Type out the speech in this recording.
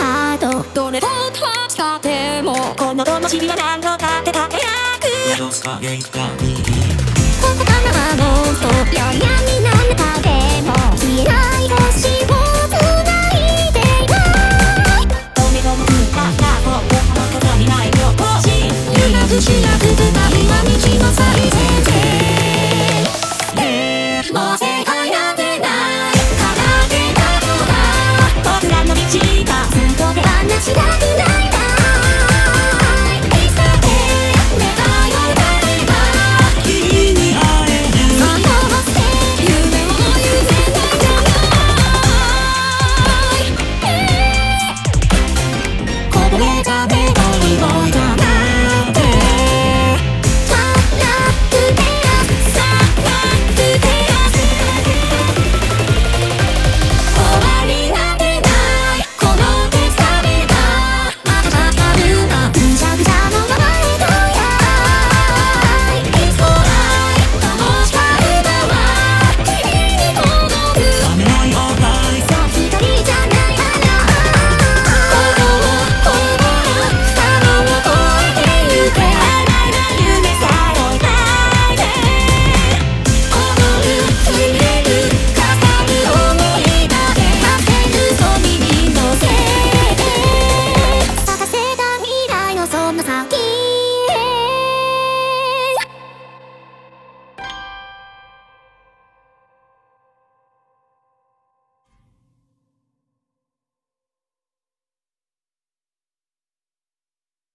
ハートどれほど使ってもこの灯火は何度だって輝く宿す影が見えここからはもっと夜闇の中でも消えない星を繋いでいない飛び込む空間が僕の方にないよ星揺らぐしなく二人は道の最前線もう世界なんてないから出たのだ僕らの道がずっと手放したくない